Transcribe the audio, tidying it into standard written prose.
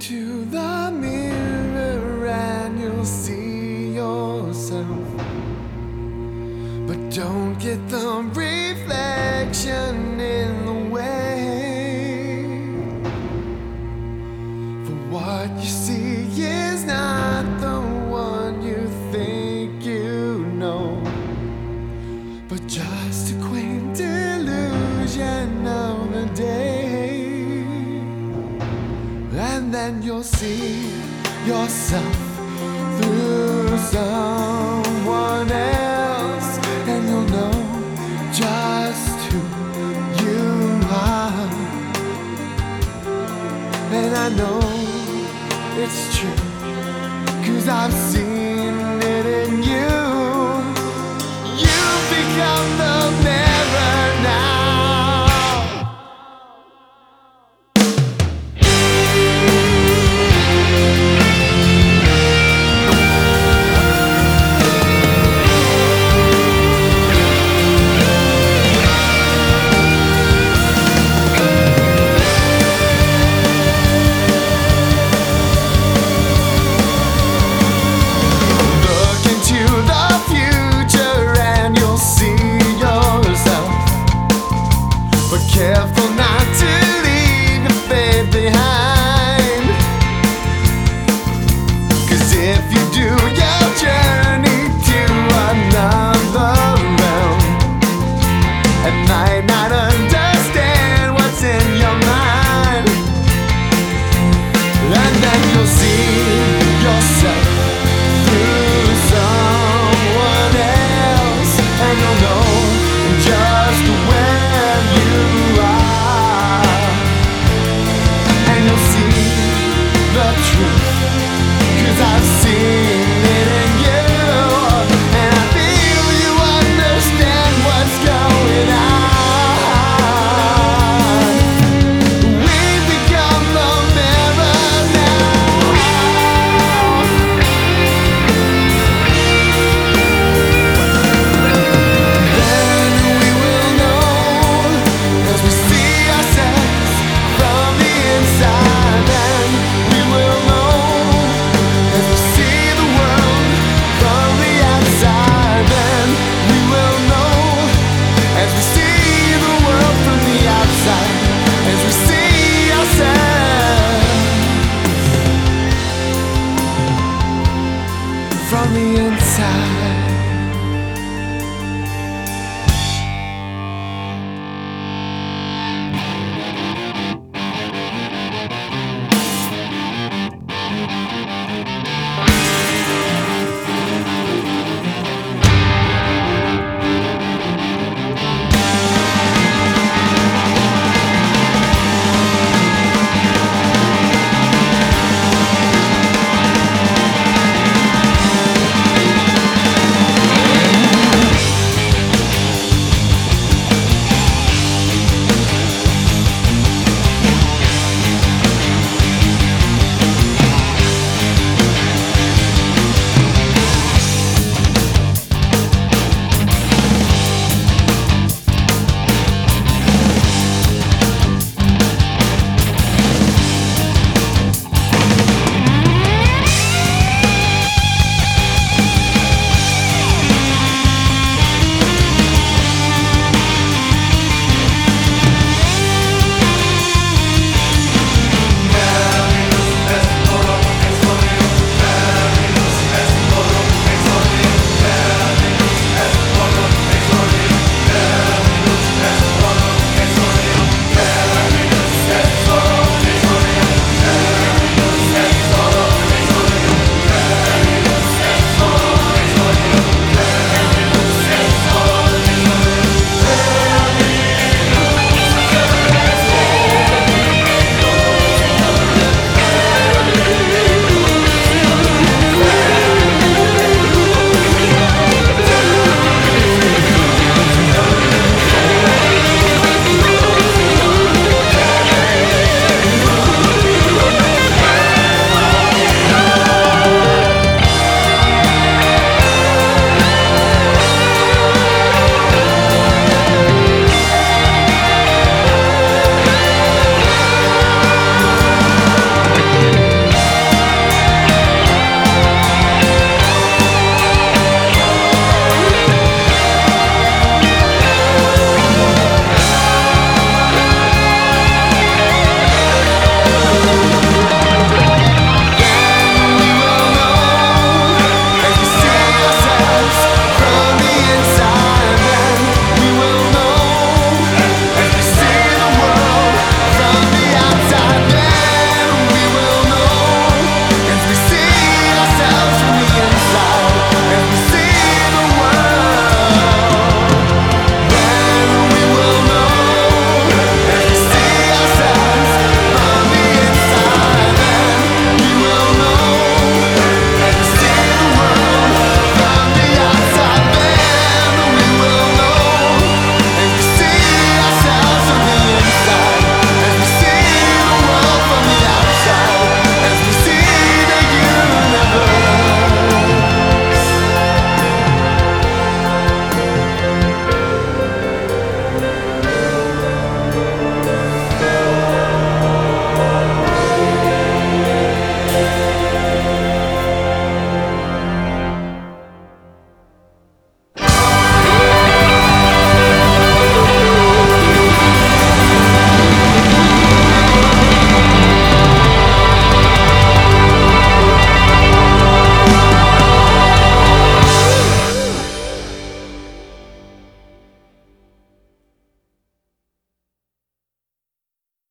into the mirror and you'll see yourself, but don't get the reflection in the way. For what you see is not the one you think you know, but just a quaint illusion of the day. And then you'll see yourself through someone else, and you'll know just who you are. And I know it's true, 'cause I've seen it in you. You've become the mirror now. Careful not to leave your faith behind, 'cause if you do, you'll journey to another realm and might not understand what's in your mind. And then you'll see yourself through someone else, and you'll know just where you are. And you'll see the truth, 'cause I've seen it in you. And I feel you understand what's going on. We've become the mirror now. Then we will know, as we see ourselves from the inside. Then we will know, as we see the world from the outside. Then we will know, as we see the world from the outside, as we see ourselves from the inside.